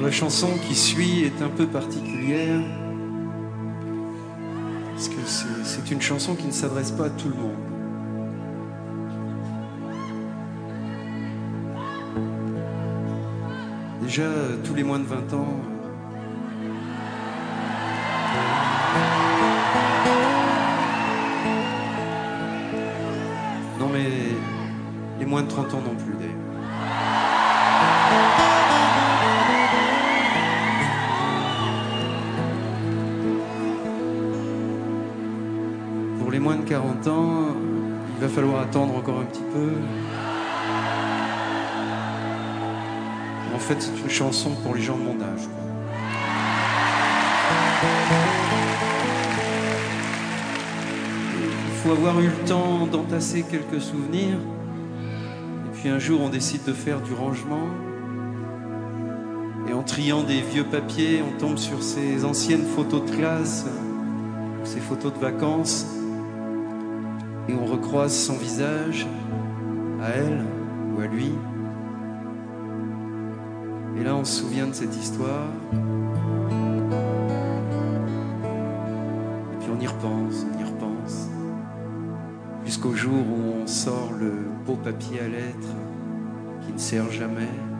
La chanson qui suit est un peu particulière parce que c'est une chanson qui ne s'adresse pas à tout le monde. Déjà, tous les moins de 20 ans, non mais les moins de 30 ans non plus d'ailleurs. Pour les moins de 40 ans, il va falloir attendre encore un petit peu. En fait, c'est une chanson pour les gens de mon âge. Il faut avoir eu le temps d'entasser quelques souvenirs. Et puis un jour, on décide de faire du rangement. Et en triant des vieux papiers, on tombe sur ces anciennes photos de classe, ces photos de vacances. Et on recroise son visage, à elle ou à lui. Et là, on se souvient de cette histoire. Et puis on y repense. Jusqu'au jour où on sort le beau papier à lettres qui ne sert jamais.